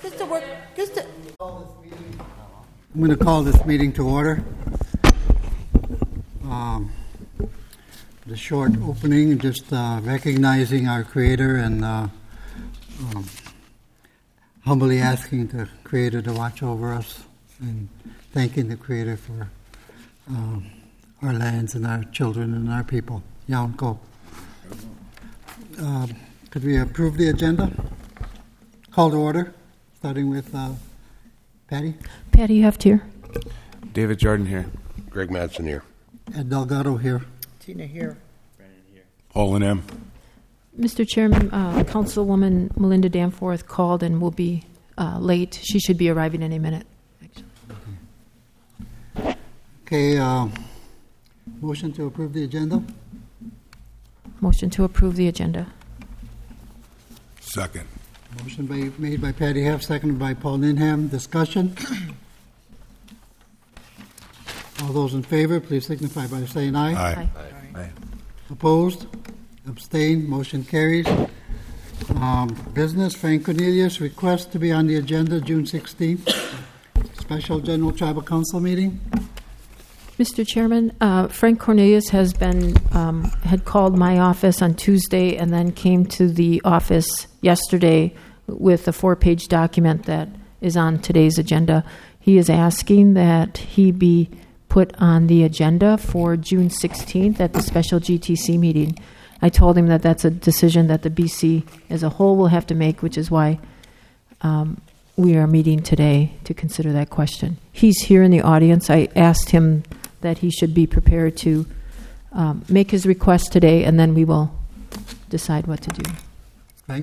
I'm going to call this meeting to order. The short opening, just recognizing our Creator and humbly asking the Creator to watch over us and thanking the Creator for our lands and our children and our people. Yawn Ko. Could we approve the agenda? Call to order, starting with Patty. Patty Heftier. David Jordan here. Greg Madsen here. Ed Delgado here. Tina here. Brandon here. Olin M. Mr. Chairman, Councilwoman Melinda Danforth called and will be late. She should be arriving any minute. Okay, motion to approve the agenda. Motion to approve the agenda. Second. Motion made by Patty Heff, seconded by Paul Ninham. Discussion. All those in favor, please signify by saying aye. Aye. Aye. Opposed? Abstained? Motion carries. Business, Frank Cornelius, request to be on the agenda June 16th. Special General Tribal Council meeting. Mr. Chairman, Frank Cornelius has been had called my office on Tuesday and then came to the office yesterday with a 4-page document that is on today's agenda. He is asking that he be put on the agenda for June 16th at the special GTC meeting. I told him that that's a decision that the BC as a whole will have to make, which is why we are meeting today to consider that question. He's here in the audience. I asked him that he should be prepared to make his request today, and then we will decide what to do. Frank?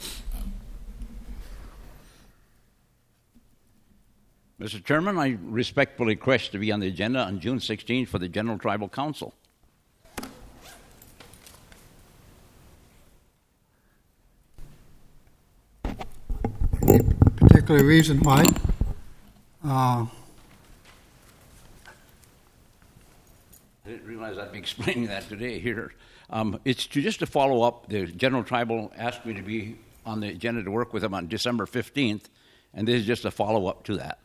Mr. Chairman, I respectfully request to be on the agenda on June 16th for the General Tribal Council. Any particular reason why? I didn't realize I'd be explaining that today here. It's just to follow up. The General Tribal asked me to be on the agenda to work with them on December 15th, and this is just a follow-up to that.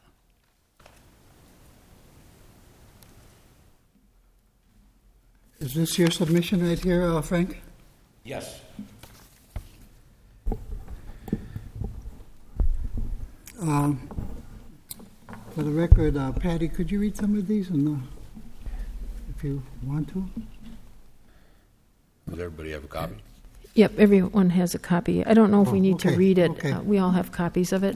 Is this your submission right here, Frank? Yes. For the record, Patty, could you read some of these, and if you want to? Does everybody have a copy? Yep, everyone has a copy. I don't know if we need okay, to read it. okay. We all have copies of it.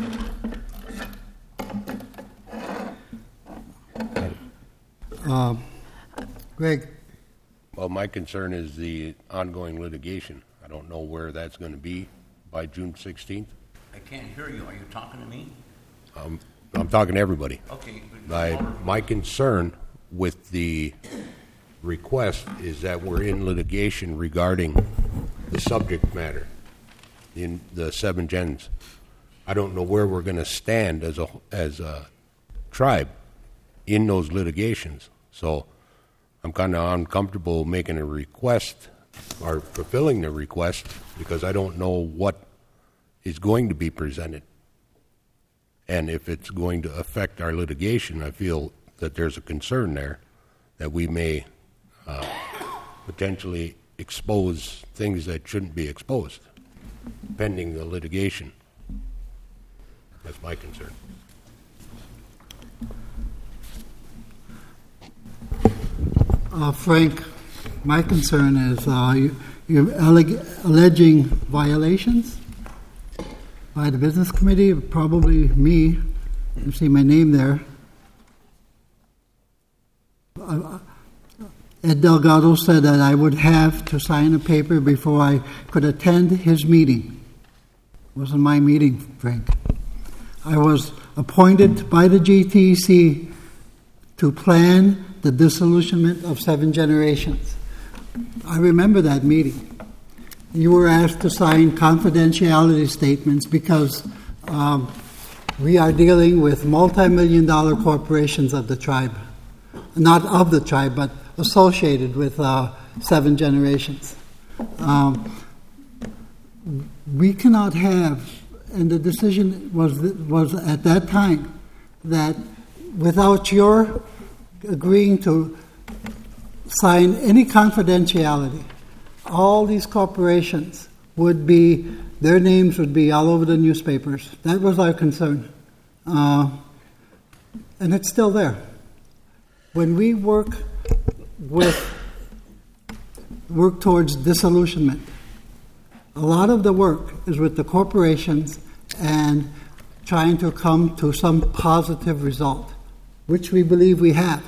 Greg? Well, my concern is the ongoing litigation. I don't know where that's going to be by June 16th. I can't hear you. Are you talking to me? I'm talking to everybody. Okay. My concern with the request is that we're in litigation regarding the subject matter in the 7 gens. I don't know where we're going to stand as a tribe in those litigations. So I'm kind of uncomfortable making a request or fulfilling the request because I don't know what is going to be presented. And if it's going to affect our litigation, I feel that there's a concern there that we may potentially expose things that shouldn't be exposed pending the litigation. That's my concern. Frank, my concern is you're alleging violations by the business committee, probably me. You see my name there. Ed Delgado said that I would have to sign a paper before I could attend his meeting. It wasn't my meeting, Frank. I was appointed by the GTC to plan the disillusionment of 7 generations. I remember that meeting. You were asked to sign confidentiality statements because we are dealing with multi-million-dollar corporations of the tribe. Not of the tribe, but associated with 7 generations. We cannot have And the decision was at that time that without your agreeing to sign any confidentiality, all these corporations their names would be all over the newspapers. That was our concern. And it's still there. When we work towards disillusionment, a lot of the work is with the corporations and trying to come to some positive result, which we believe we have.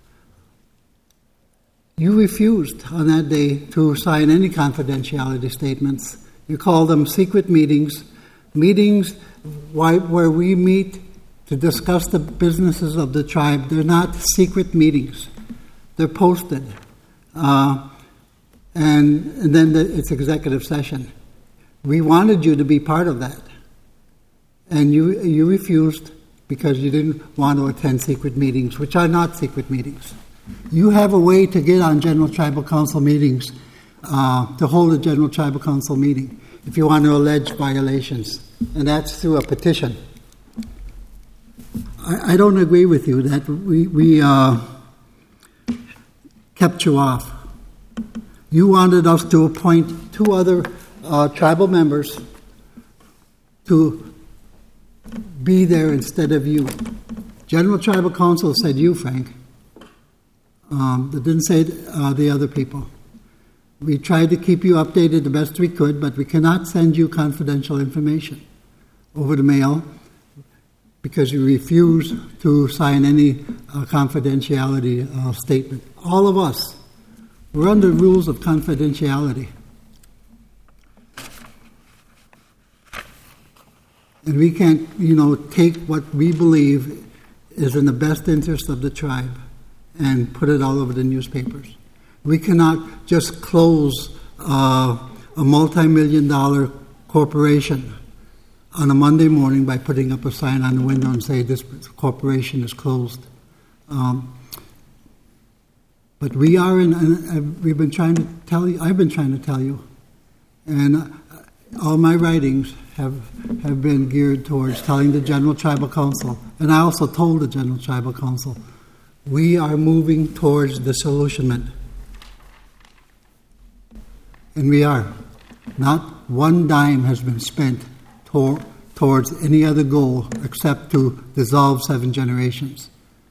You refused on that day to sign any confidentiality statements. You called them secret meetings where we meet to discuss the businesses of the tribe. They're not secret meetings. They're posted. And then it's executive session. We wanted you to be part of that. And you refused because you didn't want to attend secret meetings, which are not secret meetings. You have a way to get on General Tribal Council meetings, to hold a General Tribal Council meeting, if you want to allege violations. And that's through a petition. I don't agree with you that we kept you off. You wanted us to appoint 2 other tribal members to be there instead of you. General Tribal Council said you, Frank. They didn't say the other people. We tried to keep you updated the best we could, but we cannot send you confidential information over the mail because you refuse to sign any confidentiality statement. All of us, we're under rules of confidentiality. And we can't, take what we believe is in the best interest of the tribe and put it all over the newspapers. We cannot just close a multi-million-dollar corporation on a Monday morning by putting up a sign on the window and say this corporation is closed. But we are we've been trying to tell you, I've been trying to tell you, and all my writings have been geared towards telling the General Tribal Council, and I also told the General Tribal Council, we are moving towards disillusionment. And we are. Not one dime has been spent towards any other goal except to dissolve 7 generations.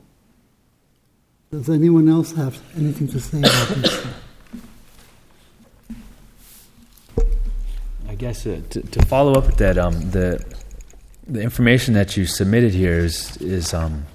Does anyone else have anything to say about this? I guess to follow up with that, the information that you submitted here is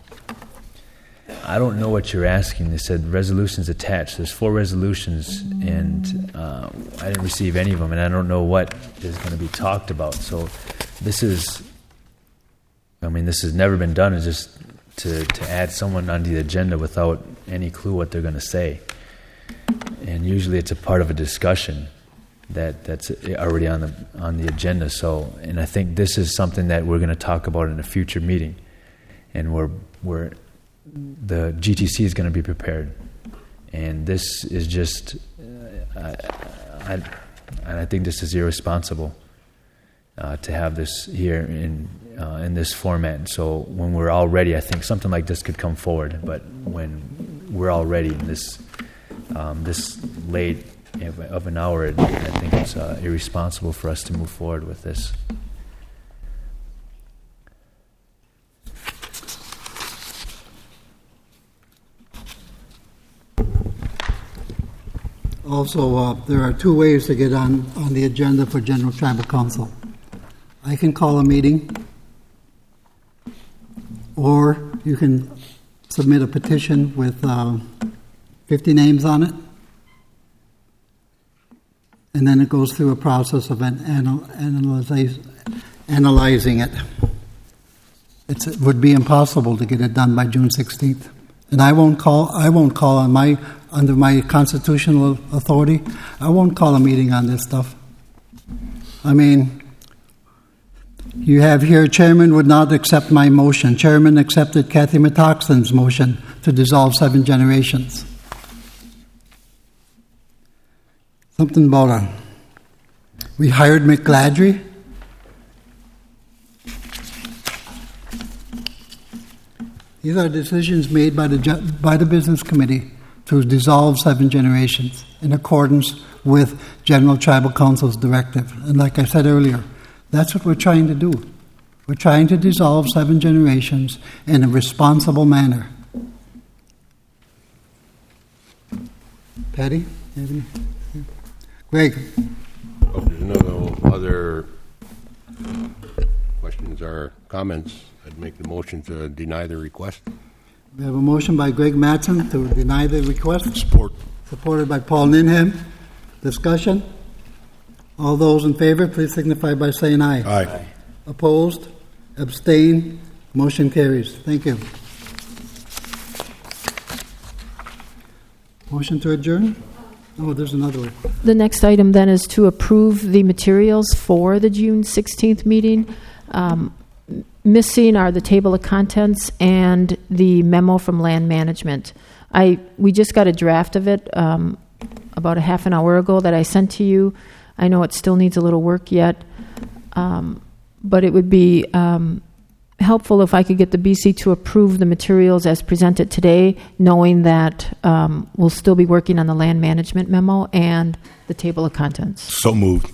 I don't know what you're asking. They said resolutions attached. There's 4 resolutions, and I didn't receive any of them, and I don't know what is going to be talked about. So this has never been done. It's just to add someone on the agenda without any clue what they're going to say. And usually it's a part of a discussion that's already on the agenda. So, and I think this is something that we're going to talk about in a future meeting, and the GTC is going to be prepared, and this is just, I think this is irresponsible to have this here in this format. So when we're all ready, I think something like this could come forward. But when we're all ready, this late of an hour, I think it's irresponsible for us to move forward with this. Also, there are 2 ways to get on the agenda for General Tribal Council. I can call a meeting, or you can submit a petition with 50 names on it, and then it goes through a process of analyzing it. It would be impossible to get it done by June 16th. And I won't call under my constitutional authority, I won't call a meeting on this stuff. I mean, you have here, Chairman would not accept my motion. Chairman accepted Kathy Metoxen's motion to dissolve 7 generations. Something about we hired McGladrey. These are decisions made by the business committee to dissolve 7 generations in accordance with General Tribal Council's directive. And like I said earlier, that's what we're trying to do. We're trying to dissolve 7 generations in a responsible manner. Patty? Greg? Oh, there's no other questions or comments. I'd make the motion to deny the request. We have a motion by Greg Mattson to deny the request. Support. Supported by Paul Ninham. Discussion? All those in favor, please signify by saying aye. Aye. Opposed? Abstain? Motion carries. Thank you. Motion to adjourn? Oh, there's another one. The next item then is to approve the materials for the June 16th meeting. Missing are the table of contents and the memo from land management. We just got a draft of it about a half an hour ago that I sent to you. I know it still needs a little work yet, but it would be helpful if I could get the BC to approve the materials as presented today, knowing that we'll still be working on the land management memo and the table of contents. So moved.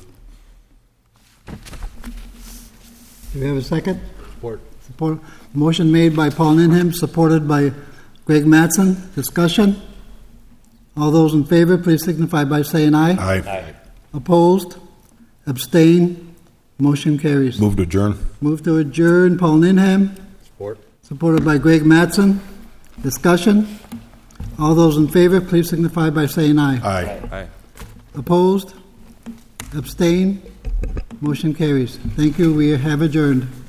Do we have a second? Support. Motion made by Paul Ninham, supported by Greg Mattson. Discussion? All those in favor, please signify by saying aye. Aye. Opposed? Abstain? Motion carries. Move to adjourn. Move to adjourn, Paul Ninham. Support. Supported by Greg Mattson. Discussion? All those in favor, please signify by saying aye. Aye. Aye. Opposed? Abstain? Motion carries. Thank you. We have adjourned.